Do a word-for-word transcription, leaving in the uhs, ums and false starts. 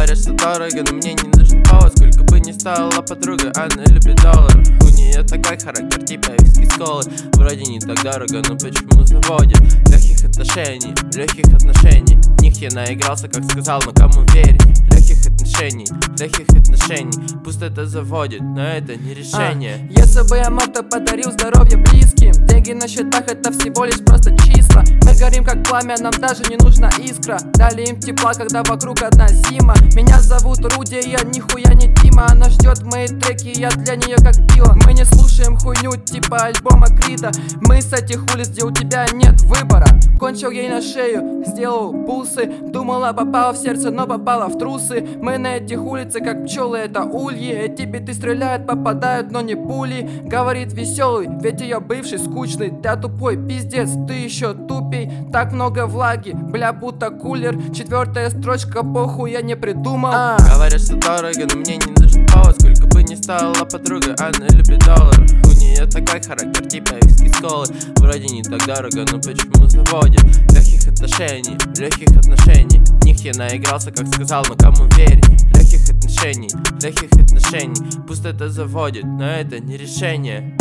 Говорят, что дорого, но мне не нужен повод. Сколько бы ни стоила подруга, она любит доллар. У нее такой характер, типа виски с колы. Вроде не так дорого, но почему заводит? Легких отношений, легких отношений. В них я наигрался, как сказал, но кому верить? Легких отношений, легких отношений. Пусть это заводит, но это не решение. а, Если бы я мог, то подарил здоровье близким. Деньги на счетах это всего лишь просто числа. Мы горим как пламя, нам даже не нужна искра. Дали им тепла, когда вокруг одна зима. Меня зовут Руди, я нихуя не Тима. Она ждет мои треки, я для нее как пиво. Мы не слушаем хуйню типа альбома Крида. Мы с этих улиц, где у тебя нет выбора. Кончил ей на шею, сделал бусы. Думала, попала в сердце, но попала в трусы. Мы на этих улицах, как пчелы, это ульи. Эти биты стреляют, попадают, но не пули. Говорит веселый, ведь ее бывший скучный. Да тупой пиздец, ты еще тупей. Так много влаги, бля, будто кулер. Четвертая строчка, похуй, я не придумал. а. Говорят, что дорого, но мне не нужен повод. Сколько бы ни стоила подруга, она любит доллар. У нее такой характер, типа виски с колы. Вроде не так дорого, но почему заводит? Легких отношений, легких отношений. В них я наигрался, как сказал, но кому верить? Легких отношений, легких отношений. Пусть это заводит, но это не решение.